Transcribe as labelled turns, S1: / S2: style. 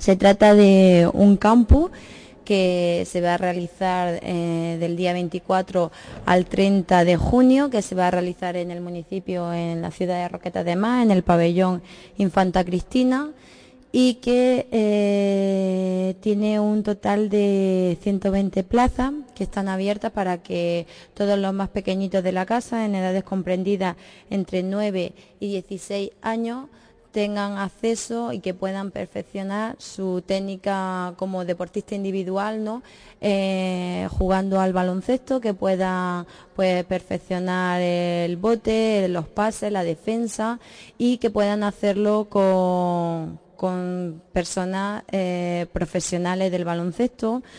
S1: Se trata de un campus que se va a realizar del día 24 al 30 de junio, que se va a realizar en el municipio, en la ciudad de Roquetas de Mar, en el pabellón Infanta Cristina, y que tiene un total de 120 plazas que están abiertas para que todos los más pequeñitos de la casa, en edades comprendidas entre 9 y 16 años, tengan acceso y que puedan perfeccionar su técnica como deportista individual, ¿no? Jugando al baloncesto, que puedan pues perfeccionar el bote, los pases, la defensa, y que puedan hacerlo con personas profesionales del baloncesto,